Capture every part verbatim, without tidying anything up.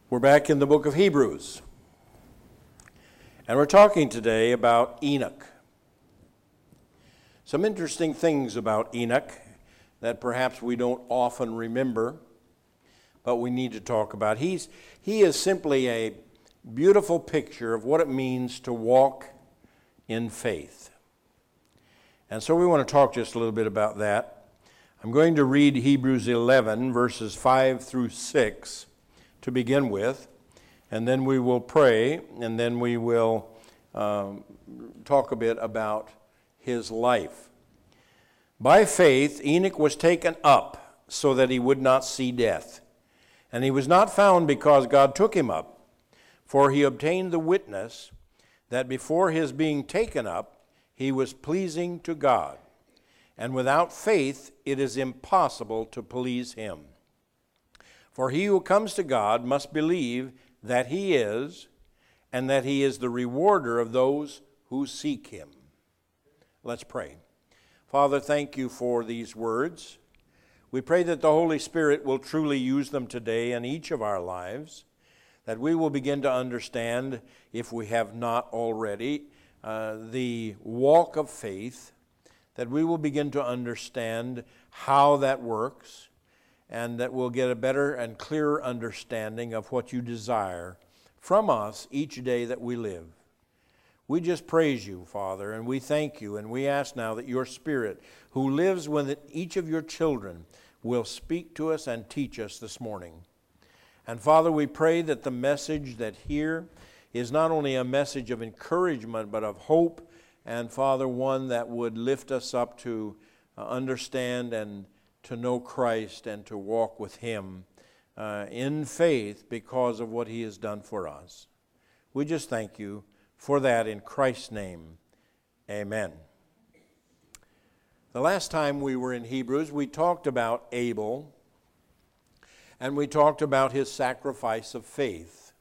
We're back in the book of Hebrews, and we're talking today about Enoch. Some interesting things about Enoch that perhaps we don't often remember, but we need to talk about. He's, he is simply a beautiful picture of what it means to walk in faith. And so we want to talk just a little bit about that. I'm going to read Hebrews eleven, verses five through six, to begin with, and then we will pray, and then we will um, talk a bit about his life. By faith, Enoch was taken up so that he would not see death. And he was not found because God took him up, for he obtained the witness that before his being taken up, he was pleasing to God. And without faith, it is impossible to please him. For he who comes to God must believe that he is, and that he is the rewarder of those who seek him. Let's pray. Father, thank you for these words. We pray that the Holy Spirit will truly use them today in each of our lives, that we will begin to understand, if we have not already, uh, the walk of faith, that we will begin to understand how that works, and that we'll get a better and clearer understanding of what you desire from us each day that we live. We just praise you, Father, and we thank you, and we ask now that your Spirit, who lives within each of your children, will speak to us and teach us this morning. And Father, we pray that the message that here is not only a message of encouragement, but of hope, and Father, one that would lift us up to uh, understand and to know Christ and to walk with him uh, in faith because of what he has done for us. We just thank you for that in Christ's name. Amen. The last time we were in Hebrews, we talked about Abel, and we talked about his sacrifice of faith.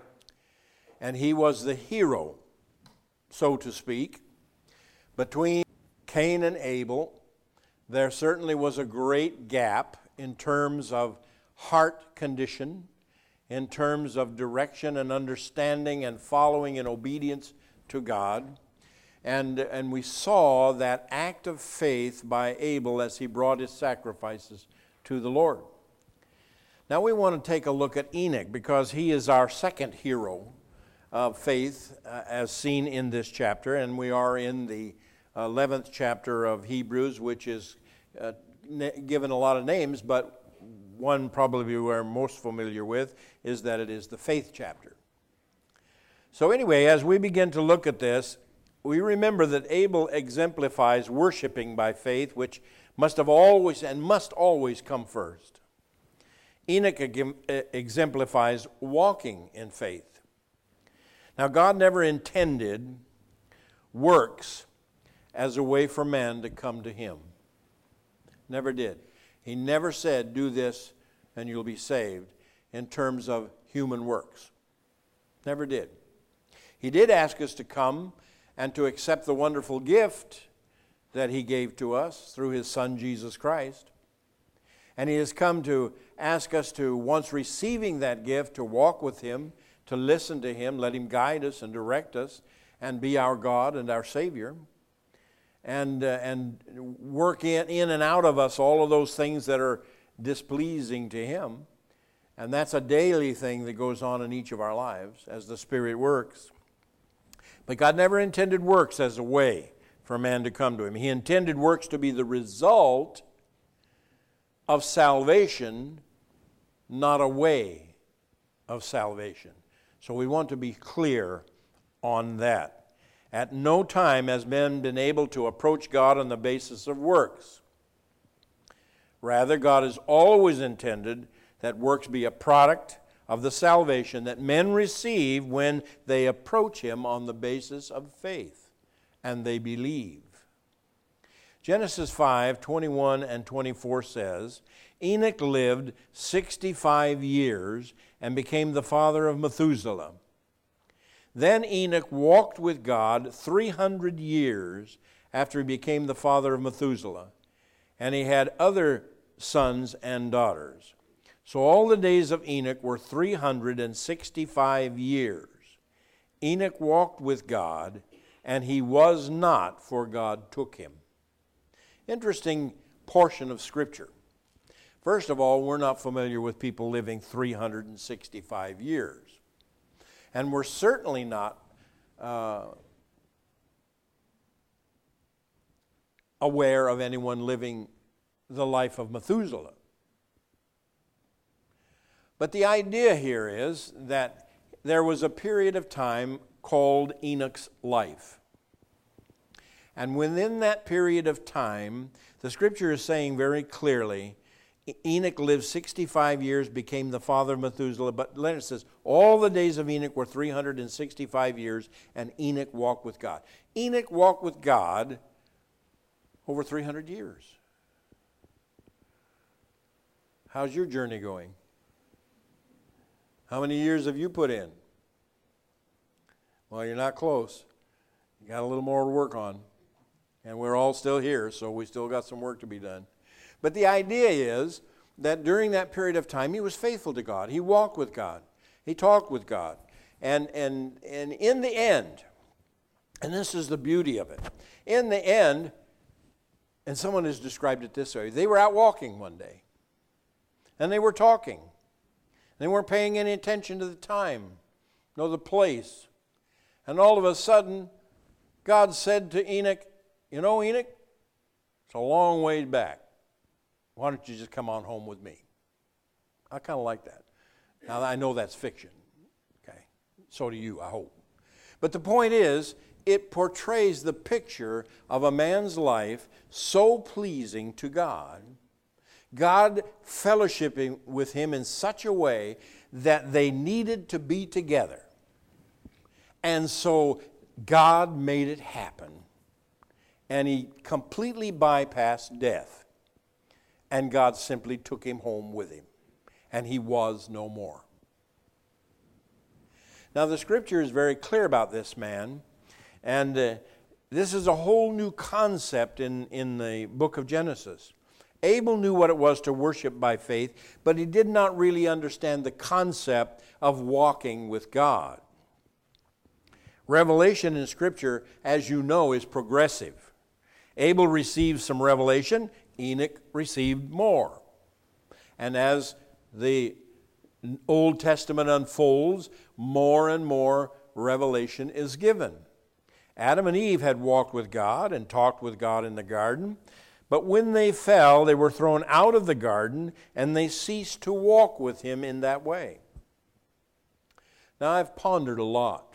And he was the hero, so to speak. Between Cain and Abel, there certainly was a great gap in terms of heart condition, in terms of direction and understanding and following in obedience to God. And, and we saw that act of faith by Abel as he brought his sacrifices to the Lord. Now we want to take a look at Enoch because he is our second hero of faith uh, as seen in this chapter. And we are in the eleventh chapter of Hebrews, which is uh, na- given a lot of names, but one probably we're most familiar with is that it is the faith chapter. So anyway, as we begin to look at this, we remember that Abel exemplifies worshiping by faith, which must have always and must always come first. Enoch exemplifies walking in faith. Now, God never intended works as a way for man to come to him. Never did. He never said, do this and you'll be saved in terms of human works. Never did. He did ask us to come and to accept the wonderful gift that he gave to us through his Son, Jesus Christ. And he has come to ask us to, once receiving that gift, to walk with him, to listen to him, let him guide us and direct us, and be our God and our Savior. And, uh, and work in, in and out of us all of those things that are displeasing to him. And that's a daily thing that goes on in each of our lives as the Spirit works. But God never intended works as a way for man to come to him. He intended works to be the result of salvation, not a way of salvation. So we want to be clear on that. At no time has men been able to approach God on the basis of works. Rather, God has always intended that works be a product of the salvation that men receive when they approach him on the basis of faith and they believe. Genesis five, twenty-one and twenty-four says, Enoch lived sixty-five years and became the father of Methuselah. Then Enoch walked with God three hundred years after he became the father of Methuselah, and he had other sons and daughters. So all the days of Enoch were three hundred sixty-five years. Enoch walked with God, and he was not, for God took him. Interesting portion of Scripture. First of all, we're not familiar with people living three hundred sixty-five years. And we're certainly not uh, aware of anyone living the life of Methuselah. But the idea here is that there was a period of time called Enoch's life. And within that period of time, the Scripture is saying very clearly, Enoch lived sixty-five years, became the father of Methuselah. But then it says, all the days of Enoch were three hundred sixty-five years, and Enoch walked with God. Enoch walked with God over three hundred years. How's your journey going? How many years have you put in? Well, you're not close. You got a little more to work on. And we're all still here, so we still got some work to be done. But the idea is that during that period of time, he was faithful to God. He walked with God. He talked with God. And, and, and in the end, and this is the beauty of it, in the end, and someone has described it this way, they were out walking one day, and they were talking. They weren't paying any attention to the time, nor the place. And all of a sudden, God said to Enoch, you know, Enoch, it's a long way back. Why don't you just come on home with me? I kind of like that. Now, I know that's fiction. Okay, so do you, I hope. But the point is, it portrays the picture of a man's life so pleasing to God, God fellowshipping with him in such a way that they needed to be together. And so God made it happen. And he completely bypassed death. And God simply took him home with him. And he was no more. Now the Scripture is very clear about this man. And uh, this is a whole new concept in, in the book of Genesis. Abel knew what it was to worship by faith, but he did not really understand the concept of walking with God. Revelation in Scripture, as you know, is progressive. Abel received some revelation, Enoch received more. And as the Old Testament unfolds, more and more revelation is given. Adam and Eve had walked with God and talked with God in the garden. But when they fell, they were thrown out of the garden, and they ceased to walk with him in that way. Now, I've pondered a lot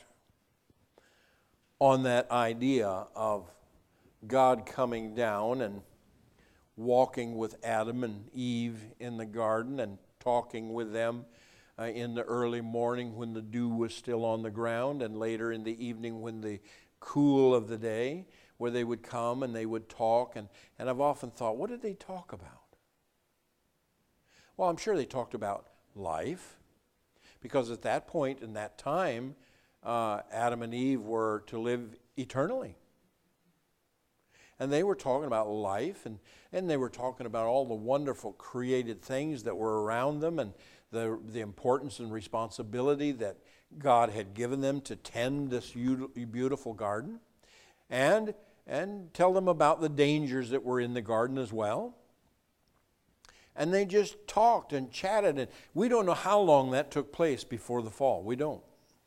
on that idea of God coming down and walking with Adam and Eve in the garden and talking with them uh, in the early morning when the dew was still on the ground, and later in the evening when the cool of the day, where they would come and they would talk. And, and I've often thought, what did they talk about? Well, I'm sure they talked about life, because at that point in that time, uh, Adam and Eve were to live eternally. And they were talking about life, and, and they were talking about all the wonderful created things that were around them, and the, the importance and responsibility that God had given them to tend this beautiful garden. And, and tell them about the dangers that were in the garden as well. And they just talked and chatted. And we don't know how long that took place before the fall. We don't.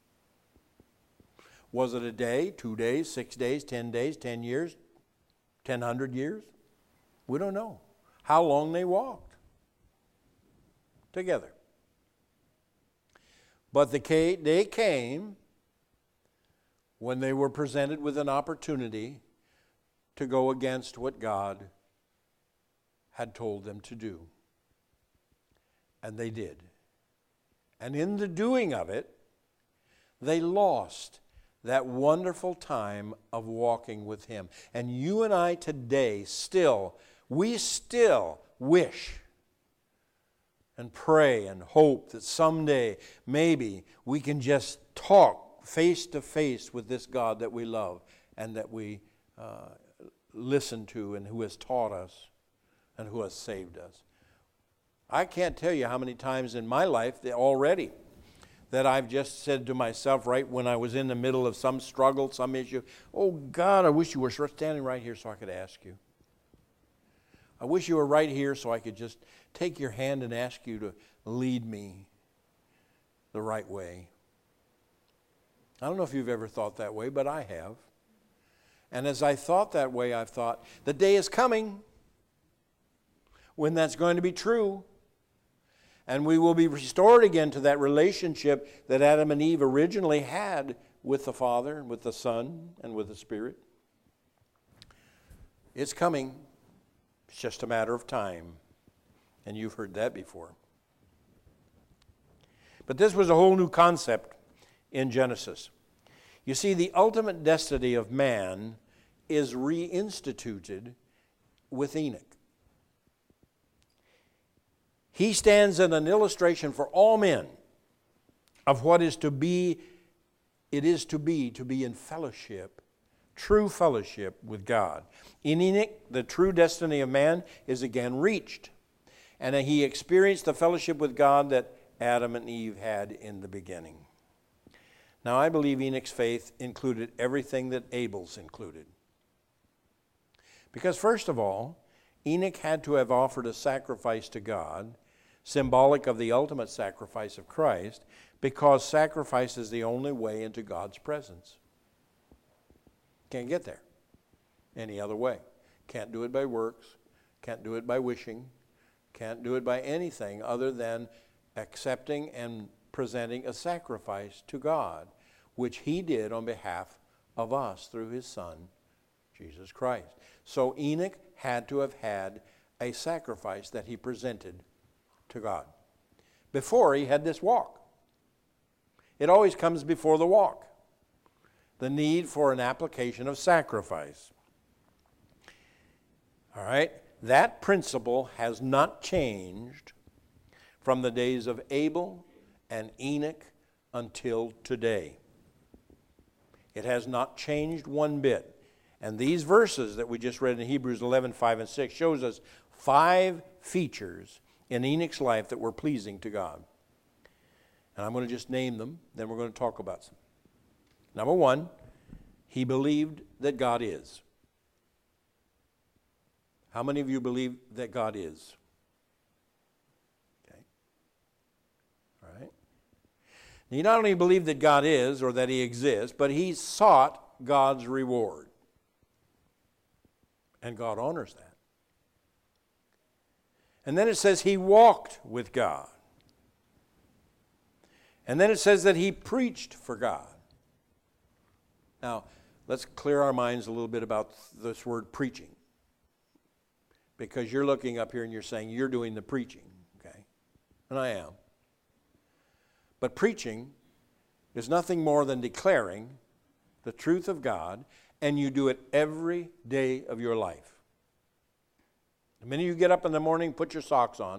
Was it a day, two days, six days, ten days, ten years, ten hundred years? We don't know how long they walked together. But the day came when they were presented with an opportunity to go against what God had told them to do. And they did. And in the doing of it, they lost that wonderful time of walking with him. And you and I today still, we still wish and pray and hope that someday maybe we can just talk face to face with this God that we love and that we uh, listen to, and who has taught us and who has saved us. I can't tell you how many times in my life that already that I've just said to myself right when I was in the middle of some struggle, some issue, oh God, I wish you were standing right here so I could ask you. I wish you were right here so I could just take your hand and ask you to lead me the right way. I don't know if you've ever thought that way, but I have. And as I thought that way, I've thought, the day is coming when that's going to be true. And we will be restored again to that relationship that Adam and Eve originally had with the Father, and with the Son, and with the Spirit. It's coming. It's just a matter of time. And you've heard that before. But this was a whole new concept in Genesis. You see, the ultimate destiny of man is reinstituted with Enoch. He stands as an illustration for all men of what is to be, it is to be, to be in fellowship, true fellowship with God. In Enoch, the true destiny of man is again reached. And he experienced the fellowship with God that Adam and Eve had in the beginning. Now, I believe Enoch's faith included everything that Abel's included. Because first of all, Enoch had to have offered a sacrifice to God, symbolic of the ultimate sacrifice of Christ, because sacrifice is the only way into God's presence. Can't get there any other way. Can't do it by works, can't do it by wishing, can't do it by anything other than accepting and presenting a sacrifice to God, which he did on behalf of us through his Son, Jesus Christ. So Enoch had to have had a sacrifice that he presented to God before he had this walk. It always comes before the walk, the need for an application of sacrifice. All right? That principle has not changed from the days of Abel and Enoch until today. It has not changed one bit. And these verses that we just read in Hebrews eleven, five and six shows us five features in Enoch's life that were pleasing to God. And I'm going to just name them, then we're going to talk about some. Number one, he believed that God is. How many of you believe that God is? Okay. All right. He not only believed that God is, or that he exists, but he sought God's reward. And God honors that. And then it says he walked with God. And then it says that he preached for God. Now, let's clear our minds a little bit about this word preaching. Because you're looking up here and you're saying you're doing the preaching, okay? And I am. But preaching is nothing more than declaring the truth of God, and you do it every day of your life. The minute you get up in the morning, put your socks on,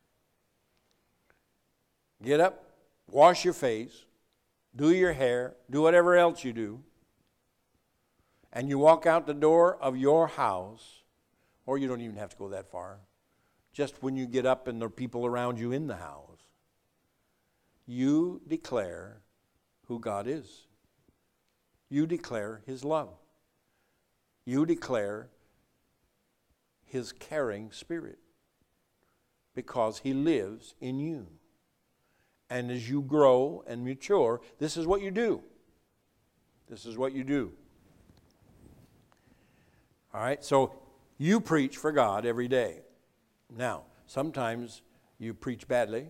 get up, wash your face, do your hair, do whatever else you do, and you walk out the door of your house, or you don't even have to go that far, just when you get up and there are people around you in the house, you declare who God is. You declare his love. You declare his caring spirit, because he lives in you. And as you grow and mature, this is what you do. This is what you do. All right, so you preach for God every day. Now, sometimes you preach badly,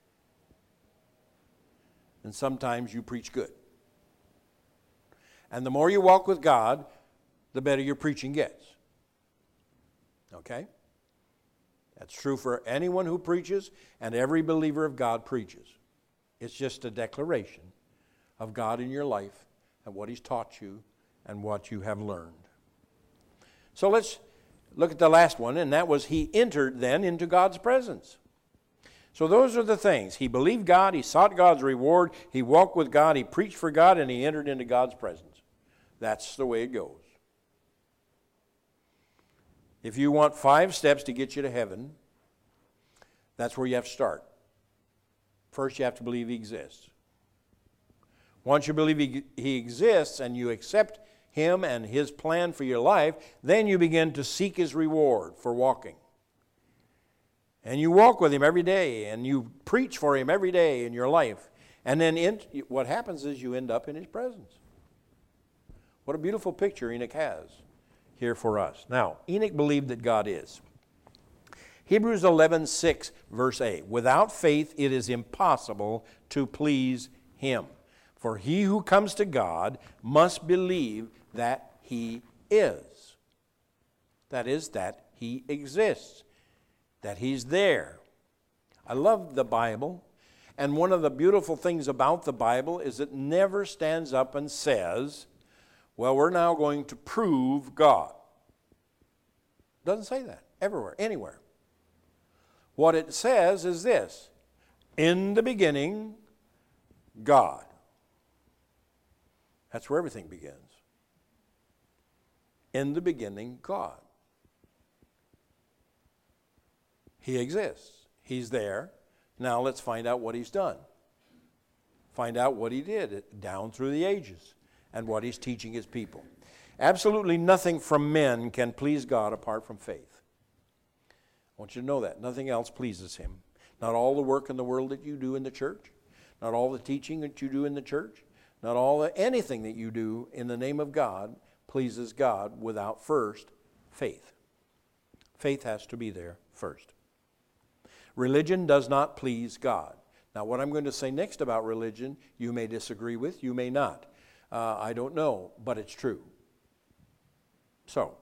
and sometimes you preach good. And the more you walk with God, the better your preaching gets. Okay? That's true for anyone who preaches, and every believer of God preaches. It's just a declaration of God in your life and what he's taught you and what you have learned. So let's look at the last one, and that was he entered then into God's presence. So those are the things. He believed God, he sought God's reward, he walked with God, he preached for God, and he entered into God's presence. That's the way it goes. If you want five steps to get you to heaven, That's where you have to start. First, you have to believe he exists. Once you believe he, he exists and you accept him and his plan for your life, then you begin to seek his reward for walking. And you walk with him every day, and you preach for him every day in your life. And then in, what happens is you end up in his presence. What a beautiful picture Enoch has here for us. Now, Enoch believed that God is. Hebrews eleven six, verse eight. Without faith it is impossible to please him. For he who comes to God must believe that he is. That is, that he exists. That he's there. I love the Bible. And one of the beautiful things about the Bible is it never stands up and says, well, we're now going to prove God. It doesn't say that everywhere, anywhere. What it says is this: in the beginning, God. That's where everything begins. In the beginning, God. He exists. He's there. Now let's find out what he's done. Find out what he did down through the ages and what he's teaching his people. Absolutely nothing from men can please God apart from faith. I want you to know that. Nothing else pleases him. Not all the work in the world that you do in the church. Not all the teaching that you do in the church. Not all the, anything that you do in the name of God pleases God without first faith. Faith has to be there first. Religion does not please God. Now, what I'm going to say next about religion, you may disagree with, you may not. Uh, I don't know, but it's true. So,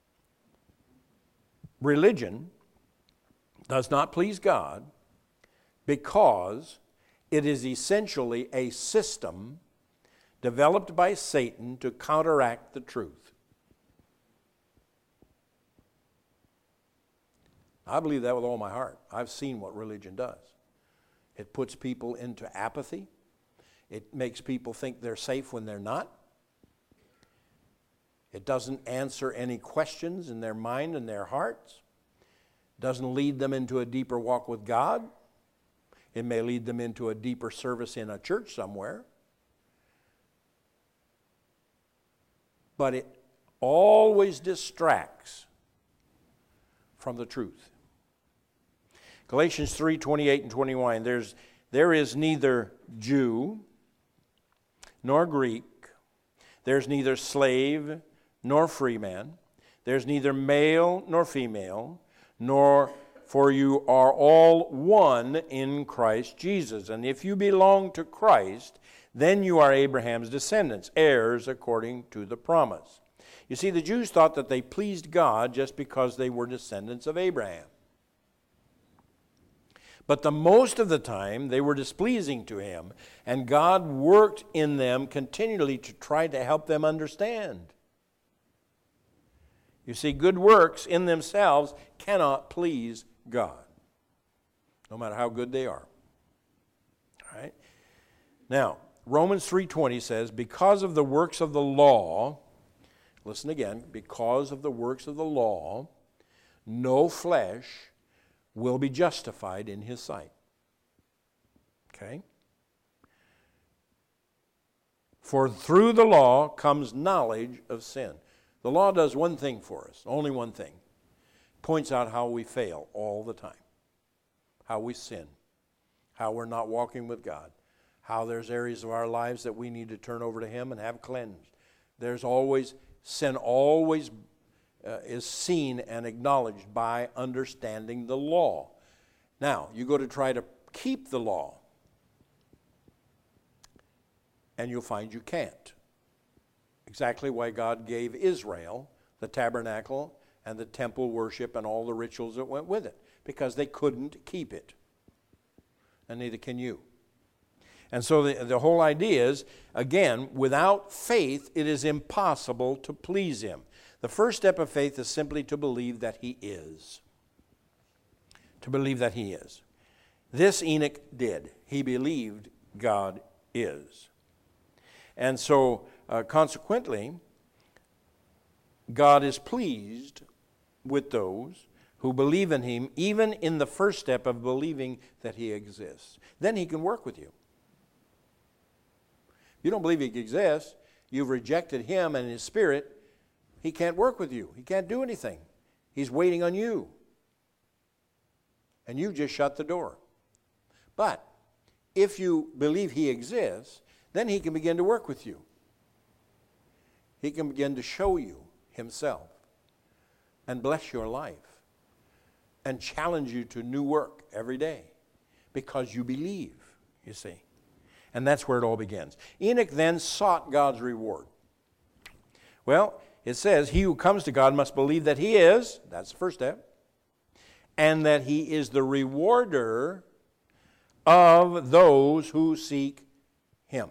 religion does not please God because it is essentially a system developed by Satan to counteract the truth. I believe that with all my heart. I've seen what religion does. It puts people into apathy. It makes people think they're safe when they're not. It doesn't answer any questions in their mind and their hearts. It doesn't lead them into a deeper walk with God. It may lead them into a deeper service in a church somewhere. But it always distracts from the truth. Galatians three twenty-eight and twenty-one, there's, there is neither Jew nor Greek, there's neither slave nor free man, there's neither male nor female, nor for you are all one in Christ Jesus. And if you belong to Christ, then you are Abraham's descendants, heirs according to the promise. You see, the Jews thought that they pleased God just because they were descendants of Abraham. But the most of the time, they were displeasing to him, and God worked in them continually to try to help them understand. You see, good works in themselves cannot please God, no matter how good they are. All right? Now, Romans three twenty says, because of the works of the law, listen again, because of the works of the law, no flesh will be justified in his sight. Okay? For through the law comes knowledge of sin. The law does one thing for us, only one thing. Points out how we fail all the time. How we sin. How we're not walking with God. How there's areas of our lives that we need to turn over to him and have cleansed. There's always, sin always Uh, is seen and acknowledged by understanding the law. Now, you go to try to keep the law, and you'll find you can't. Exactly why God gave Israel the tabernacle and the temple worship and all the rituals that went with it, because they couldn't keep it, and neither can you. And so the, the whole idea is, again, without faith, it is impossible to please him. The first step of faith is simply to believe that he is. To believe that he is. This Enoch did. He believed God is. And so, uh, consequently, God is pleased with those who believe in him, even in the first step of believing that he exists. Then he can work with you. If you don't believe he exists, you've rejected him and his spirit, he can't work with you. He can't do anything. He's waiting on you. And you've just shut the door. But if you believe he exists, then he can begin to work with you. He can begin to show you himself and bless your life and challenge you to new work every day because you believe, you see. And that's where it all begins. Enoch then sought God's reward. Well, it says, he who comes to God must believe that he is, that's the first step, and that he is the rewarder of those who seek him.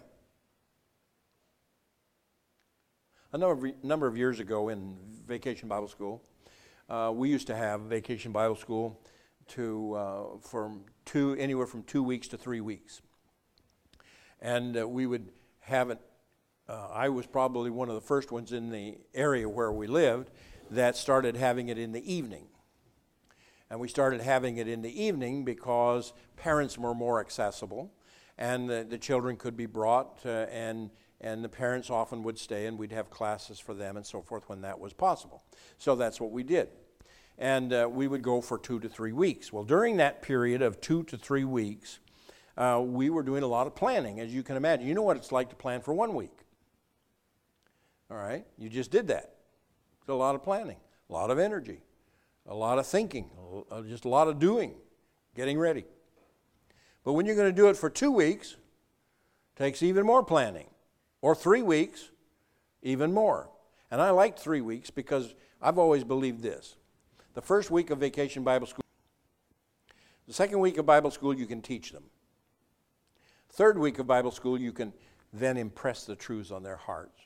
A number of, number of years ago in Vacation Bible School, uh, we used to have Vacation Bible School to uh, from two anywhere from two weeks to three weeks, and uh, we would have it. Uh, I was probably one of the first ones in the area where we lived that started having it in the evening. And we started having it in the evening because parents were more accessible, and the, the children could be brought, uh, and and the parents often would stay, and we'd have classes for them and so forth when that was possible. So that's what we did. And uh, we would go for two to three weeks. Well, during that period of two to three weeks, uh, we were doing a lot of planning, as you can imagine. You know what it's like to plan for one week. All right? You just did that. It's a lot of planning, a lot of energy, a lot of thinking, just a lot of doing, getting ready. But when you're going to do it for two weeks, it takes even more planning. Or three weeks, even more. And I like three weeks because I've always believed this. The first week of Vacation Bible School, the second week of Bible school, you can teach them. Third week of Bible school, you can then impress the truths on their hearts.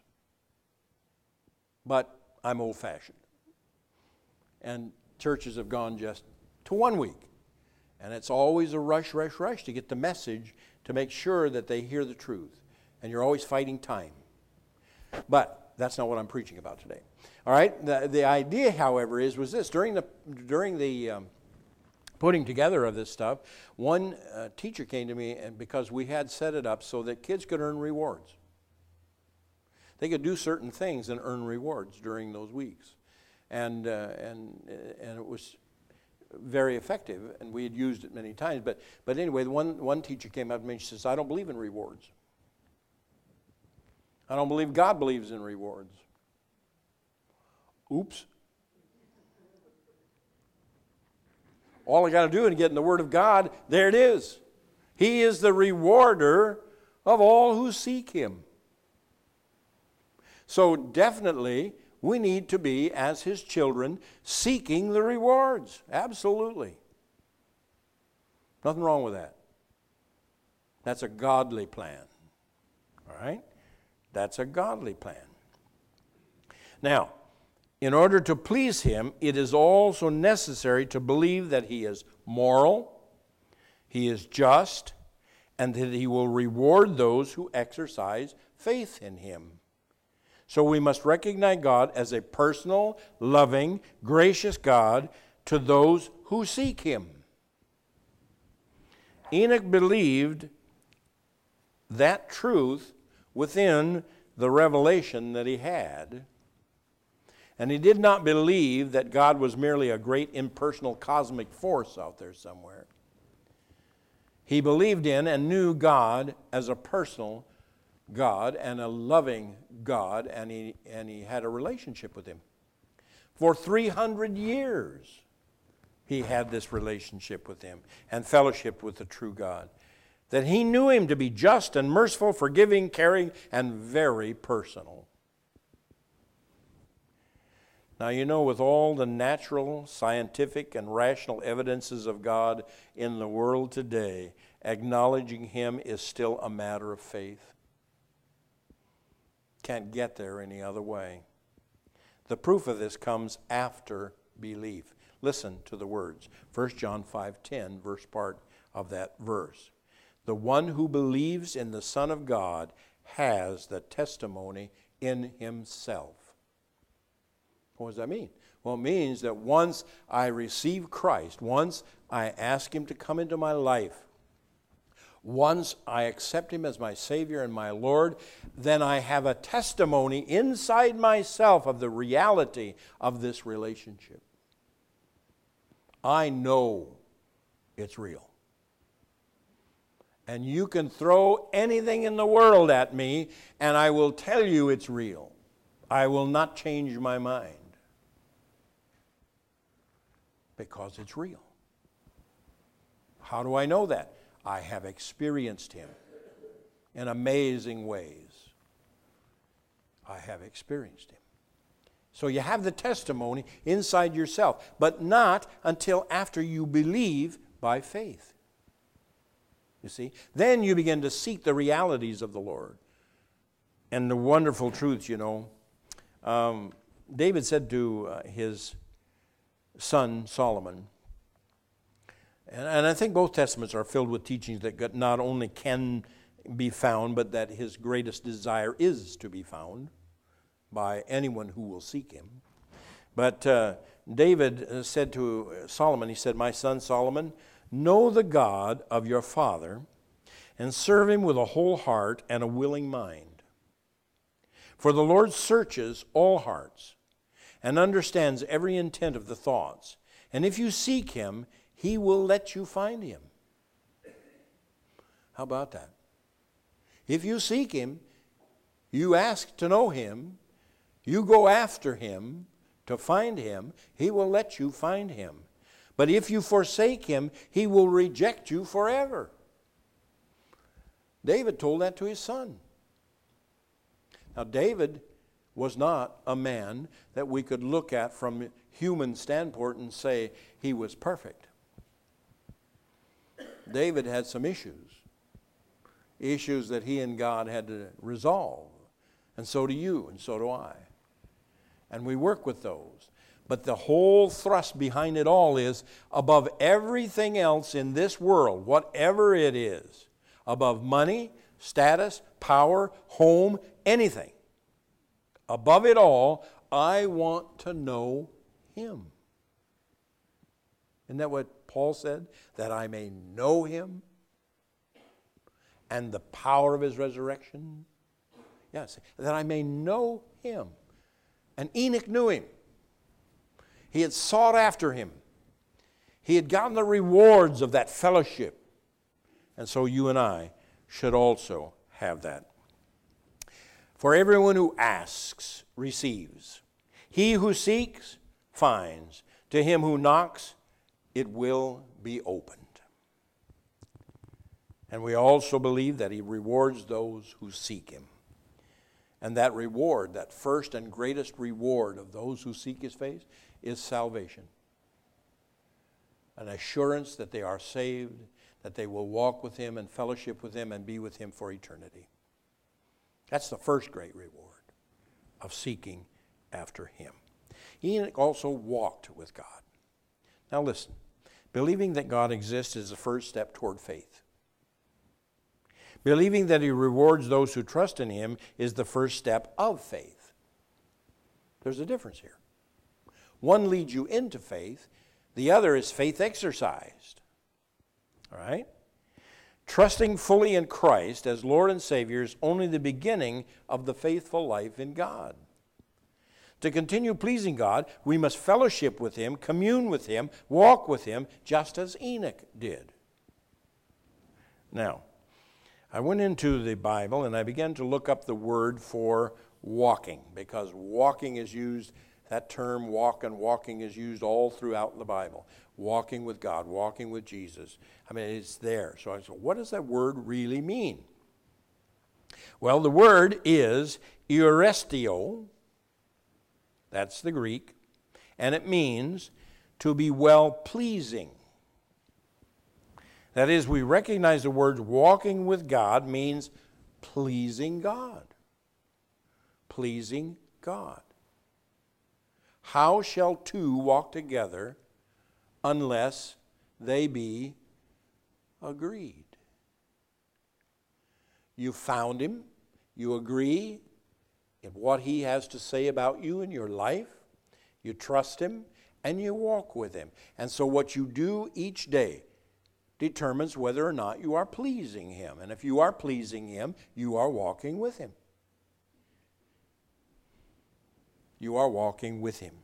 But I'm old-fashioned. And churches have gone just to one week. And it's always a rush, rush, rush to get the message to make sure that they hear the truth. And you're always fighting time. But that's not what I'm preaching about today. All right? The, the idea, however, is was this. During the, during the um, putting together of this stuff, one uh, teacher came to me, and because we had set it up so that kids could earn rewards. They could do certain things and earn rewards during those weeks. And, uh, and, and it was very effective, and we had used it many times. But, but anyway, the one, one teacher came up to me and she says, I don't believe in rewards. I don't believe God believes in rewards. Oops. All I got to do is get in the Word of God, there it is. He is the rewarder of all who seek him. So definitely, we need to be, as his children, seeking the rewards. Absolutely. Nothing wrong with that. That's a godly plan. All right? That's a godly plan. Now, in order to please him, it is also necessary to believe that he is moral, he is just, and that he will reward those who exercise faith in him. So we must recognize God as a personal, loving, gracious God to those who seek him. Enoch believed that truth within the revelation that he had. And he did not believe that God was merely a great impersonal cosmic force out there somewhere. He believed in and knew God as a personal God and a loving God, and he, and he had a relationship with him. For three hundred years, he had this relationship with him and fellowship with the true God. That he knew him to be just and merciful, forgiving, caring, and very personal. Now, you know, with all the natural, scientific, and rational evidences of God in the world today, acknowledging him is still a matter of faith. Can't get there any other way. The proof of this comes after belief. Listen to the words. First John five ten, verse part of that verse. The one who believes in the Son of God has the testimony in himself. What does that mean? Well, it means that once I receive Christ, once I ask Him to come into my life, once I accept Him as my Savior and my Lord, then I have a testimony inside myself of the reality of this relationship. I know it's real. And you can throw anything in the world at me, and I will tell you it's real. I will not change my mind. Because it's real. How do I know that? I have experienced Him in amazing ways. I have experienced Him. So you have the testimony inside yourself, but not until after you believe by faith. You see? Then you begin to seek the realities of the Lord and the wonderful truths, you know. Um, David said to uh, his son Solomon, and, and I think both testaments are filled with teachings that not only can be found, but that his greatest desire is to be found by anyone who will seek Him. But uh, David said to Solomon, he said, "My son Solomon, know the God of your father and serve Him with a whole heart and a willing mind. For the Lord searches all hearts and understands every intent of the thoughts. And if you seek Him, He will let you find Him." How about that? If you seek Him, you ask to know Him, you go after Him to find Him, He will let you find Him. But if you forsake Him, He will reject you forever. David told that to his son. Now, David was not a man that we could look at from a human standpoint and say he was perfect. David had some issues, issues that he and God had to resolve. And so do you, and so do I. And we work with those. But the whole thrust behind it all is, above everything else in this world, whatever it is, above money, status, power, home, anything, above it all, I want to know Him. Isn't that what Paul said? That I may know Him and the power of His resurrection. Yes, that I may know Him. And Enoch knew Him. He had sought after Him. He had gotten the rewards of that fellowship. And so you and I should also have that. For everyone who asks receives. He who seeks finds. To him who knocks, it will be opened. And we also believe that He rewards those who seek Him. And that reward, that first and greatest reward of those who seek His face, is salvation. An assurance that they are saved, that they will walk with Him and fellowship with Him and be with Him for eternity. That's the first great reward of seeking after Him. Enoch also walked with God. Now listen, believing that God exists is the first step toward faith. Believing that He rewards those who trust in Him is the first step of faith. There's a difference here. One leads you into faith. The other is faith exercised. All right? Trusting fully in Christ as Lord and Savior is only the beginning of the faithful life in God. To continue pleasing God, we must fellowship with Him, commune with Him, walk with Him, just as Enoch did. Now, I went into the Bible and I began to look up the word for walking, because walking is used, that term walk and walking is used all throughout the Bible. Walking with God, walking with Jesus. I mean, it's there. So I said, what does that word really mean? Well, the word is eurestio. That's the Greek. And it means to be well-pleasing. That is, we recognize the word walking with God means pleasing God. Pleasing God. How shall two walk together unless they be agreed? You found Him. You agree in what He has to say about you in your life. You trust him, and you walk with him. And so what you do each day determines whether or not you are pleasing him. And if you are pleasing him, you are walking with him. You are walking with him.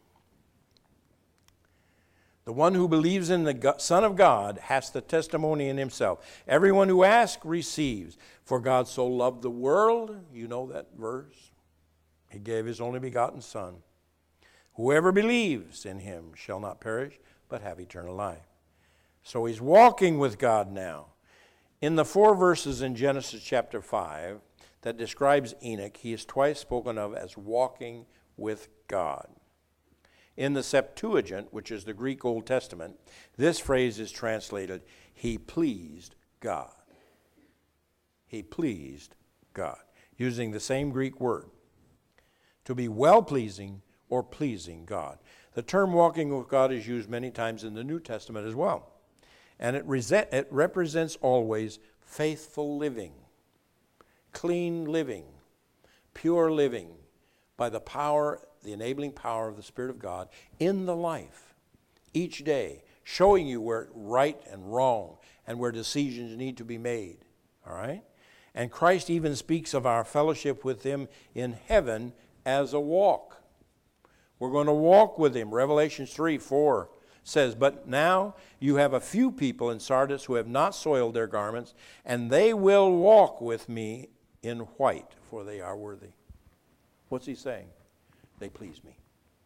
The one who believes in the Son of God has the testimony in himself. Everyone who asks receives. For God so loved the world, you know that verse, he gave his only begotten Son. Whoever believes in him shall not perish, but have eternal life. So he's walking with God now. In the four verses in Genesis chapter five that describes Enoch, he is twice spoken of as walking with God. In the Septuagint, which is the Greek Old Testament, this phrase is translated, he pleased God. He pleased God, using the same Greek word. To be well-pleasing or pleasing God. The term walking with God is used many times in the New Testament as well. And it, resent, it represents always faithful living, clean living, pure living, by the power, the enabling power of the Spirit of God in the life, each day, showing you where right and wrong and where decisions need to be made. All right? And Christ even speaks of our fellowship with him in heaven as a walk. We're going to walk with him. Revelation three four says, but now you have a few people in Sardis who have not soiled their garments, and they will walk with me in white, for they are worthy. What's he saying? They please me.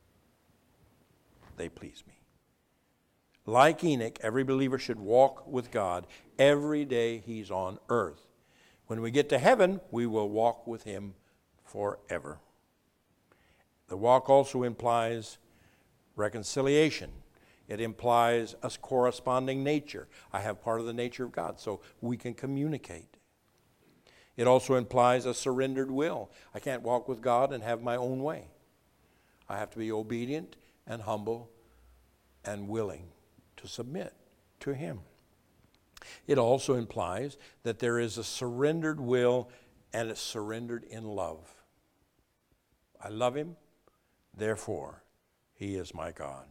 They please me. Like Enoch, every believer should walk with God every day he's on earth. When we get to heaven, we will walk with him forever. The walk also implies reconciliation. It implies a corresponding nature. I have part of the nature of God, so we can communicate. It also implies a surrendered will. I can't walk with God and have my own way. I have to be obedient and humble and willing to submit to him. It also implies that there is a surrendered will and it's surrendered in love. I love him, therefore he is my God.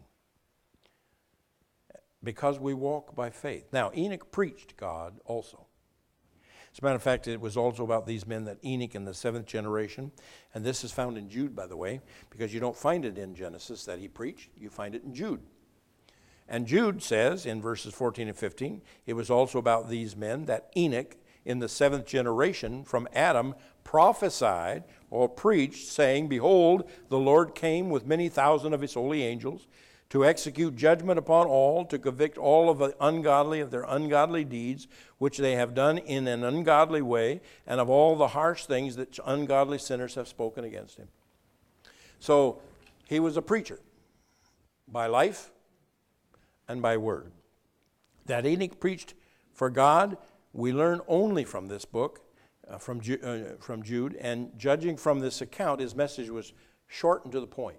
Because we walk by faith. Now, Enoch preached God also. As a matter of fact, it was also about these men that Enoch in the seventh generation, and this is found in Jude, by the way, because you don't find it in Genesis that he preached, you find it in Jude. And Jude says in verses fourteen and fifteen, it was also about these men that Enoch in the seventh generation from Adam prophesied or preached, saying, behold, the Lord came with many thousand of his holy angels to execute judgment upon all, to convict all of the ungodly of their ungodly deeds, which they have done in an ungodly way, and of all the harsh things that ungodly sinners have spoken against him. So he was a preacher by life and by word. That Enoch preached for God, we learn only from this book, uh, from, Ju- uh, from Jude, and judging from this account, his message was short and to the point.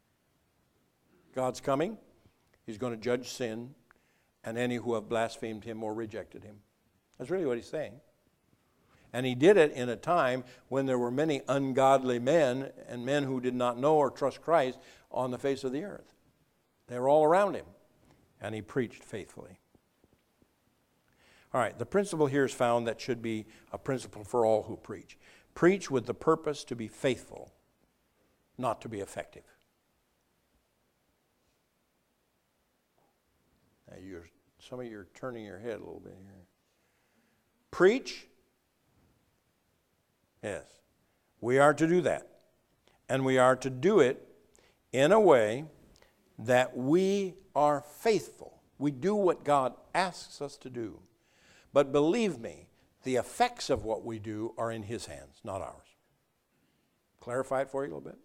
God's coming. He's going to judge sin and any who have blasphemed him or rejected him. That's really what he's saying. And he did it in a time when there were many ungodly men and men who did not know or trust Christ on the face of the earth. They were all around him, and he preached faithfully. All right, the principle here is found that should be a principle for all who preach. Preach with the purpose to be faithful, not to be effective. Now you're, some of you are turning your head a little bit here. Preach. Yes. We are to do that. And we are to do it in a way that we are faithful. We do what God asks us to do. But believe me, the effects of what we do are in his hands, not ours. Clarify it for you a little bit?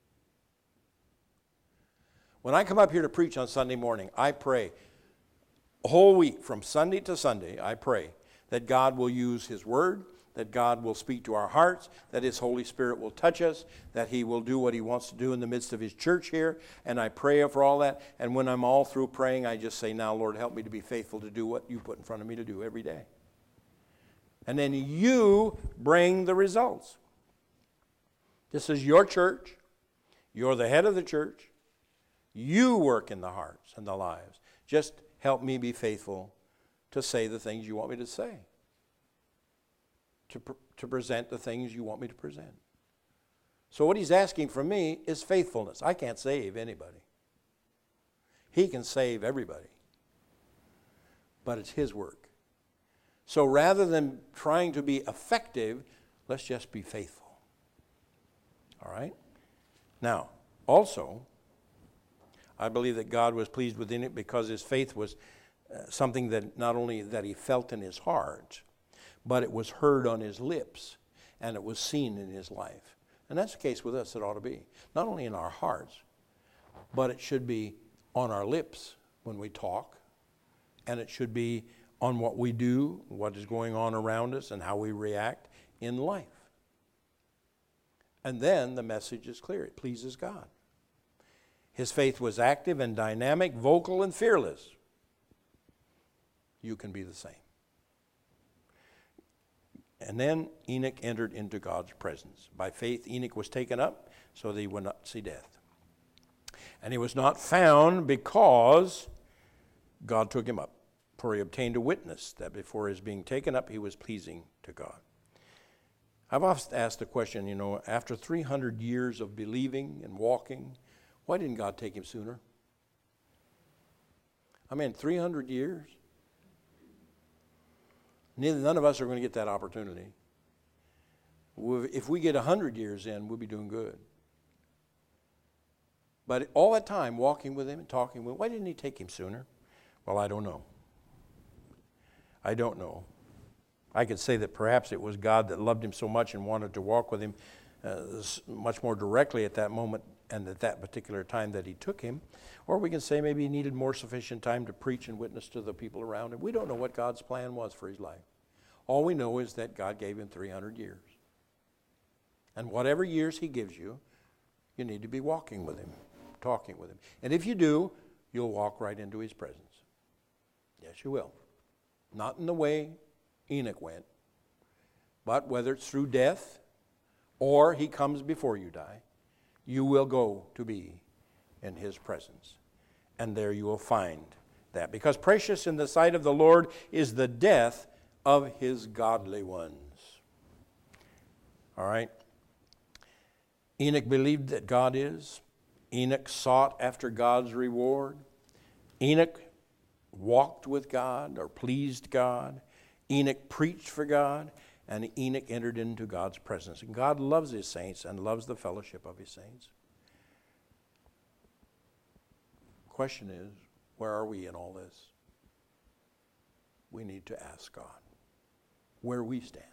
When I come up here to preach on Sunday morning, I pray a whole week, from Sunday to Sunday, I pray that God will use his word, that God will speak to our hearts, that his Holy Spirit will touch us, that he will do what he wants to do in the midst of his church here. And I pray for all that. And when I'm all through praying, I just say, now, Lord, help me to be faithful to do what you put in front of me to do every day. And then you bring the results. This is your church. You're the head of the church. You work in the hearts and the lives. Just help me be faithful to say the things you want me to say, to, pr- to present the things you want me to present. So what he's asking from me is faithfulness. I can't save anybody. He can save everybody. But it's his work. So rather than trying to be effective, let's just be faithful. All right? Now, also, I believe that God was pleased with Enoch because his faith was uh, something that not only that he felt in his heart, but it was heard on his lips and it was seen in his life. And that's the case with us. It ought to be. Not only in our hearts, but it should be on our lips when we talk, and it should be on what we do, what is going on around us, and how we react in life. And then the message is clear. It pleases God. His faith was active and dynamic, vocal and fearless. You can be the same. And then Enoch entered into God's presence. By faith, Enoch was taken up so that he would not see death. And he was not found because God took him up. For he obtained a witness that before his being taken up, he was pleasing to God. I've often asked the question, you know, after three hundred years of believing and walking, why didn't God take him sooner? I mean, three hundred years? Neither, none of us are going to get that opportunity. If we get one hundred years in, we'll be doing good. But all that time, walking with him and talking with him, why didn't he take him sooner? Well, I don't know. I don't know. I could say that perhaps it was God that loved him so much and wanted to walk with him uh, much more directly at that moment and at that particular time that he took him. Or we can say maybe he needed more sufficient time to preach and witness to the people around him. We don't know what God's plan was for his life. All we know is that God gave him three hundred years. And whatever years he gives you, you need to be walking with him, talking with him. And if you do, you'll walk right into his presence. Yes, you will. Not in the way Enoch went, but whether it's through death or he comes before you die, you will go to be in his presence. And there you will find that. Because precious in the sight of the Lord is the death of his godly ones. All right? Enoch believed that God is. Enoch sought after God's reward. Enoch walked with God or pleased God. Enoch preached for God. And Enoch entered into God's presence. And God loves his saints and loves the fellowship of his saints. Question is, where are we in all this? We need to ask God where we stand.